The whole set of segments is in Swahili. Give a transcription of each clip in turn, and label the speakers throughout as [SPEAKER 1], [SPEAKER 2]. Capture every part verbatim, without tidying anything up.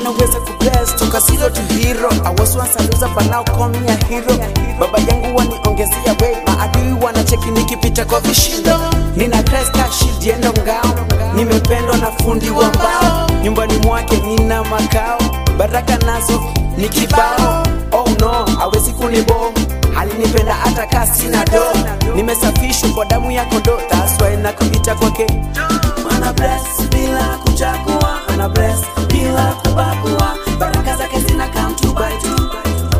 [SPEAKER 1] anaweza kubless toka zero to hero. I was once a loser but now call me a hero. Baba yangu waniongezea way, maadui wanacheki nikipita kwa vishindo. Nina Christ cash diendo ngao, nimependwa na fundi wa mbao. Nyumbani mwake nina makao, baraka nazo ni kibao. Oh no, hawezi kunibo, alinipenda hata kasi na do. Nimesafishwa kwa damu ya kondoo, that's why nakuita kwake. Ana bless bila kuchagua, ana bless bila kubagua. Baraka zake zina come two by two,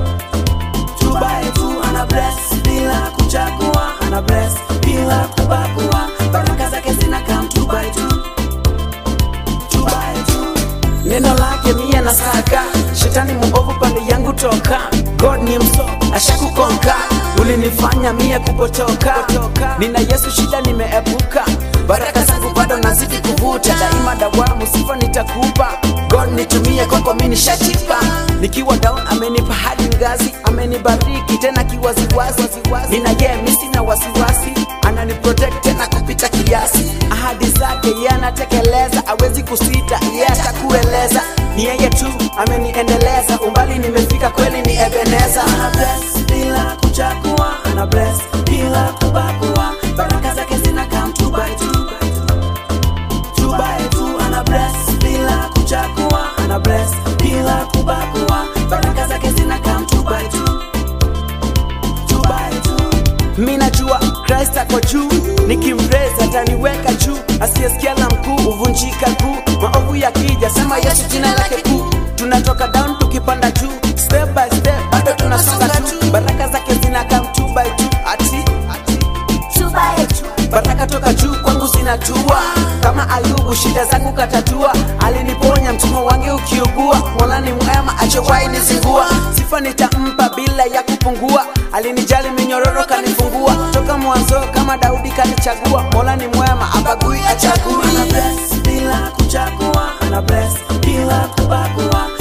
[SPEAKER 1] two by two. Ana bless bila kuchagua, ana bless bila kubagua. Baraka zake zina come two by two, two by two. Neno lake mia na saka, shetani muovu pande yangu toka. God ni mso, ashakukonka, ulinifanya mia kupotoka. Nina Yesu shida nimeepuka, baraka zangu bado nazidi kuvuta. Daima dawamu sifa nitakupa, God nitumie kwako mimi nishatipa. Nikiwa down amenipa hadi ngazi, amenibariki tena kiwaziwazi. Nina yeye mimi sina wasiwasi, ananiprotect tena kupita kiasi. Ahadi zake yeye anatekeleza, hawezi kusita, yeye atakueleza. Ni yeye tu ameniendeleza, umbali nimefika kweli ni Ebeneza. Ana bless bila kuchagua, ana bless bila kubagua. Baraka zake zina come two by two, two by two. Ana bless bila kuchagua, ana bless bila kubagua. Baraka zake zina come two by two, two by two. Mimi najua Christ ako juu, nikimpraise ataniweka juu. Asiyesikia la mkuu uvunjika kuu, maovu yakija sema Yesu jina lake kuu. Tunatoka down tukipanda juu, step by step bado tunasonga tu. Baraka zake zina come two by two, ati two by two. Baraka toka juu kwangu zinatua, kama Ayubu shida zangu katatua. Aliniponya mtumwa wangu ukiugua, Mola ni mwema achowahi nizingua. Sifa nitampa bila ya kupungua, alinijali minyororo kanifungua. Toka mwanzo kama Daudi kanichagua, Mola ni mwema abagui achagui. Ana bless bila kuchagua, ana bless bila kubagua.